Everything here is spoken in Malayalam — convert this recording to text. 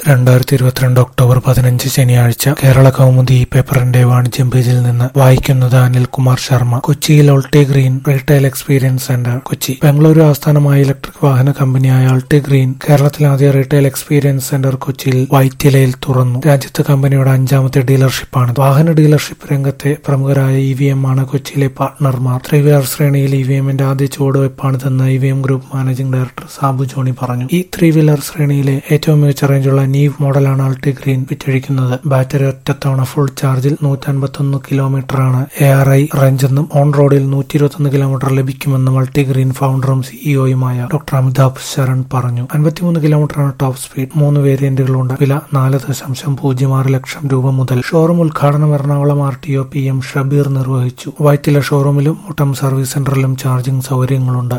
2022 ഒക്ടോബർ 15 ശനിയാഴ്ച കേരള കൗമുദി പേപ്പറിന്റെ വാണിജ്യം പേജിൽ നിന്ന് വായിക്കുന്നത് അനിൽകുമാർ ശർമ്മ. കൊച്ചിയിൽ Altigreen retail experience centre. Kochi. Bengaluru ആസ്ഥാനമായ ഇലക്ട്രിക് വാഹന കമ്പനിയായ ഓൾട്ടി ഗ്രീൻ കേരളത്തിലെ ആദ്യ റീറ്റെയിൽ എക്സ്പീരിയൻസ് സെന്റർ കൊച്ചിയിൽ വൈറ്റിലയിൽ തുറന്നു. രാജ്യത്ത് കമ്പനിയുടെ 5ാമത്തെ ഡീലർഷിപ്പാണ്. വാഹന ഡീലർഷിപ്പ് രംഗത്തെ പ്രമുഖരായ EVM ആണ് കൊച്ചിയിലെ പാർട്ട്ണർമാർ. 3 വീലർ ശ്രേണിയിൽ EVMന്റെ ആദ്യ ചുവടുവയ്പ്പാണിതെന്ന് EVM group managing director Sabu Johny പറഞ്ഞു. ഈ 3 വീലർ ശ്രേണിയിലെ ഏറ്റവും മികച്ച റേഞ്ചുള്ള നീവ് മോഡലാണ് ഓൾട്ടി ഗ്രീൻ വിറ്റഴിക്കുന്നത്. ബാറ്ററി ഒറ്റത്തവണ ഫുൾ ചാർജിൽ 151 കിലോമീറ്ററാണ് ARI റേഞ്ചെന്നും ഓൺ റോഡിൽ 121 കിലോമീറ്റർ ലഭിക്കുമെന്നും ഓൾട്ടി ഗ്രീൻ ഫൗണ്ടറും CEOയുമായ ഡോക്ടർ അമിതാഭ് ശരൺ പറഞ്ഞു. 53 കിലോമീറ്ററാണ് ടോപ്പ് സ്പീഡ്. 3 വേരിയന്റുകളുണ്ട്. വില 4.06 ലക്ഷം രൂപ മുതൽ. ഷോറൂം ഉദ്ഘാടനം എറണാകുളം RTO PM ഷബീർ നിർവഹിച്ചു. വൈറ്റില ഷോറൂമിലും മുട്ടം സർവീസ് സെന്ററിലും ചാർജിംഗ് സൗകര്യങ്ങളുണ്ട്.